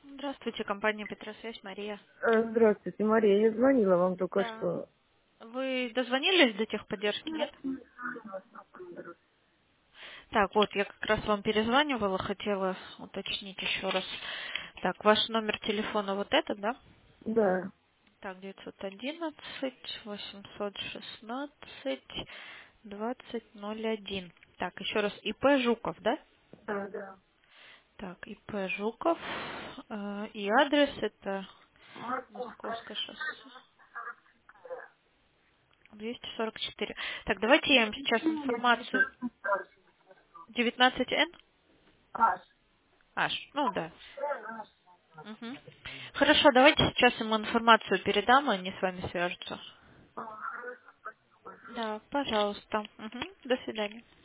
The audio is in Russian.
Здравствуйте, компания Петросвязь, Мария. Здравствуйте, Мария. Я звонила вам только Да. что. Вы дозвонились до техподдержки, нет? Так, вот, я как раз вам перезванивала, хотела уточнить еще раз. Так, ваш номер телефона вот этот, да? Да, Так, 911-816-2001. Так, еще раз, ИП Жуков, да? да, да. Так, ИП Жуков. И адрес это Московское шоссе. 244. Так, давайте я вам сейчас информацию. 19Н? Аж, ну да. Мгм. Хорошо, давайте сейчас им информацию передам, и они с вами свяжутся. Да, пожалуйста. Мгм. До свидания.